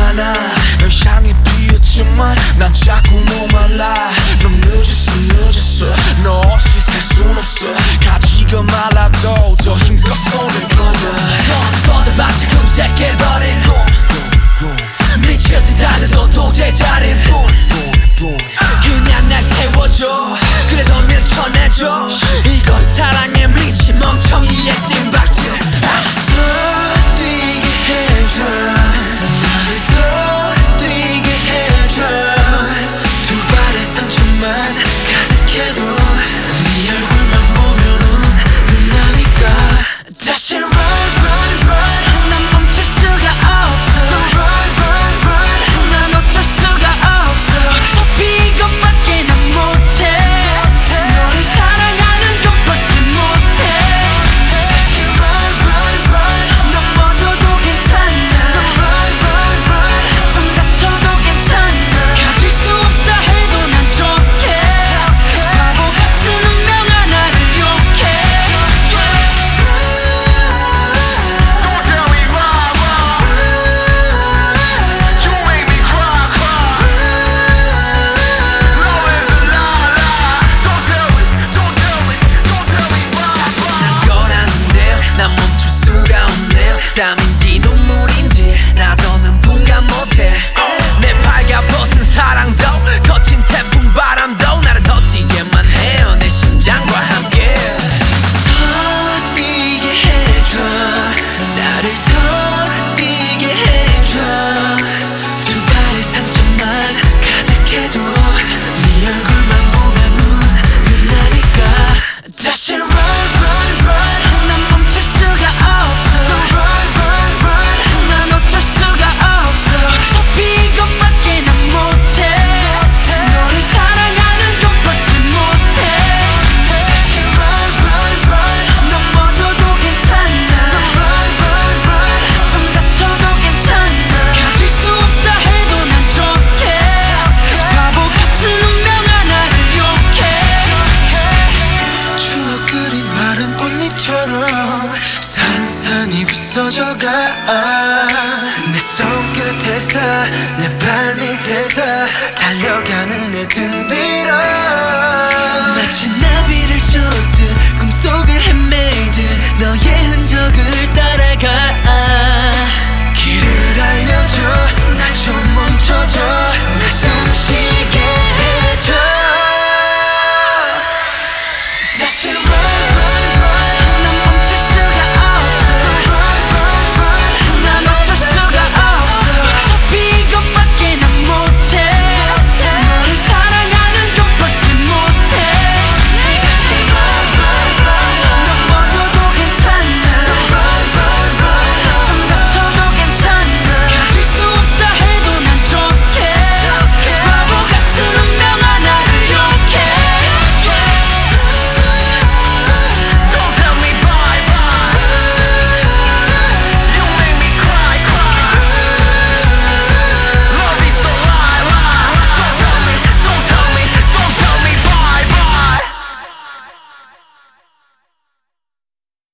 많아. 널 향해 피었지만 난 자꾸 목말라. 넌 늦었어 너 없이 살 순 없어. 가지가 말라도 더 힘껏 손을 뻗어. 뻗어봤자 금세 깨버린 꿈. 미치듯 달려도 도저히 잘해 그냥 날 태워줘. 그래도 밀쳐내줘. 이건 사랑의 미친 멍청이의 띵박질. 더 뛰게 해줘. 나를 더 뛰게 해줘. 두 발의 상처만 가득해도 네 얼굴만 보면은 끝나니까. 다시 run run run. 난 멈출 수가 없어. run 난 어쩔 수가 없어. 어차피 이것밖에 난 못해. 너를 사랑하는 것밖에 못해. 다시 run 넘어져도 괜찮아. run 좀 다쳐도 괜찮아. 가질 수 없다 해도 난 좋게. 바보 같은 운명 하나를 욕해. Don't tell me why. You make me cry. Love is a lie. Don't tell me why. 난 거라는데 난 멈출 수가 없네. 땀인지 눈물인지 나도는 분간 못해. 내 발가벗은 사랑도 거친 태풍 바람도 나를 더 뛰게만 해요. 내 심장과 함께. 더 뛰게 해줘. 나를 더 뛰게 해줘. 두 발의 상처만 가득해도 네 얼굴만 보면은 끝나니까. 다시 run 난 멈출 수가 없어. run 난 어쩔 수가 없어. 어차피 이것밖에 난 못해. 너를 사랑하는 것밖에 못해. 다시 run 넘어져도 괜찮아. 좀 다쳐도 괜찮아. 가질 수 없다 해도 난 좋게. 바보 같은 운명 하나를 욕해. 추억들이 마른 꽃잎처럼 산산이 부서져가. 내 손끝에서 내 발밑에서 달려가는 내 등 뒤로. 마치 나비를 쫓듯 꿈속을 헤매듯 너의 흔적을